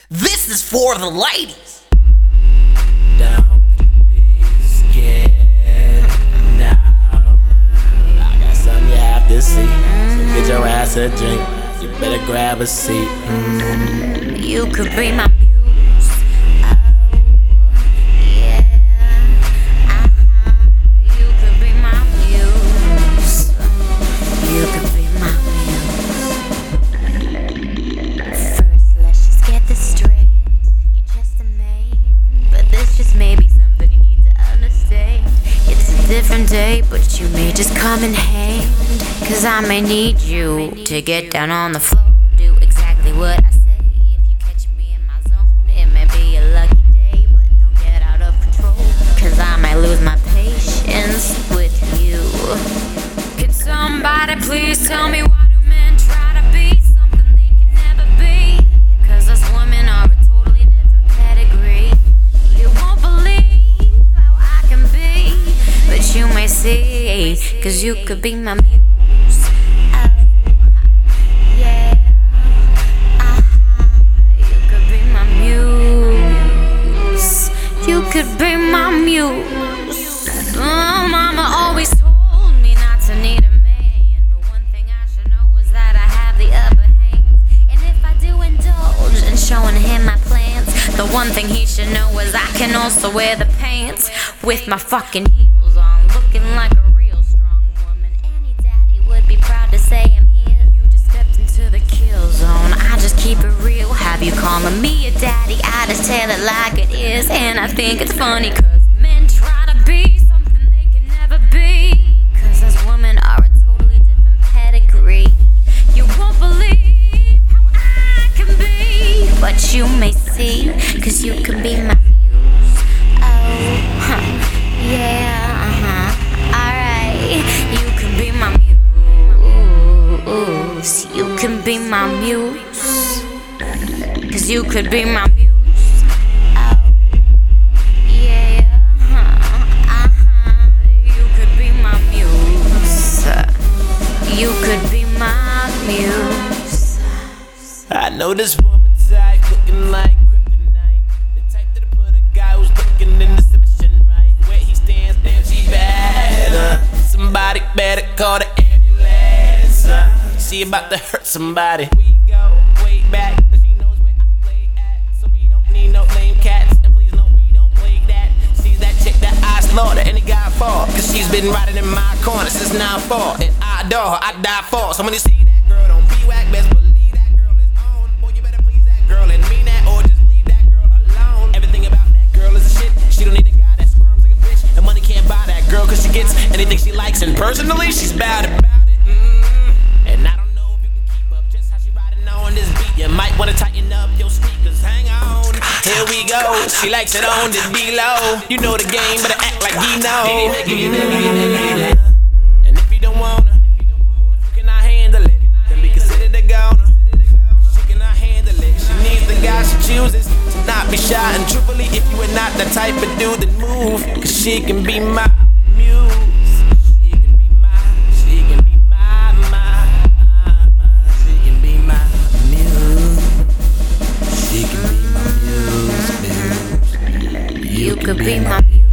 This is for the ladies. Don't be scared now. I got something you have to see. So get your ass a drink. You better grab a seat. You could be my muse. Oh, yeah. You could be my muse. You could be my muse. First, let's just get this straight. You're just a man, but this just may be something you need to understand. It's a different day, but you may just come in hand. 'Cause I may need you to get down on the floor. Do exactly what I say. If you catch me in my zone, it may be a lucky day, but don't get out of control. 'Cause I might lose my patience with you. Can somebody please tell me why do men try to be something they can never be? 'Cause us women are a totally different pedigree. You won't believe how I can be, but you may see. 'Cause you could be my muse. You could be my muse. Mama always told me not to need a man, but one thing I should know is that I have the upper hand. And if I do indulge in showing him my plans, the one thing he should know is I can also wear the pants with my fucking heels on, looking like a real strong woman. Any daddy would be proud to say I'm here. You just stepped into the kill zone. I just keep it real. Have you calling me a daddy? I just tell it like it is. And I think it's funny 'cause men try to be something they can never be. 'Cause us women are a totally different pedigree. You won't believe how I can be, but you may see. 'Cause you can be my muse. Oh, yeah, alright. You can be my muse. You can be my muse. 'Cause you could be my muse. Oh, yeah, you could be my muse. You could be my muse. I know this woman type looking like kryptonite. The type that'll put a guy who's looking in the submission right. Where he stands, damn, she bad. Somebody better call the ambulance. She about to hurt somebody. We go way back. No lame cats, and please no, we don't play that. She's that chick that I slaughter any guy for, 'cause she's been riding in my corner since 9-4, and I adore her, I die for. So when you see that girl, don't be whack, best believe that girl is on. Boy, you better please that girl and mean that, or just leave that girl alone. Everything about that girl is a shit. She don't need a guy that squirms like a bitch, and money can't buy that girl 'cause she gets anything she likes, and personally, she's bad about it. And I don't know if you can keep up just how she riding on this beat. You might wanna tighten up your sneakers, hang on. Here we go, she likes it on this below. You know the game, better act like you know. And if you don't wanna, if you cannot handle it, then be considered a goner. She cannot handle it, she needs the guy she chooses to not be shy. And truthfully, if you are not the type of dude, then move, 'cause she can be my muse. She can be my, she can be my, she can be my muse. She can be my muse. You could be my muse.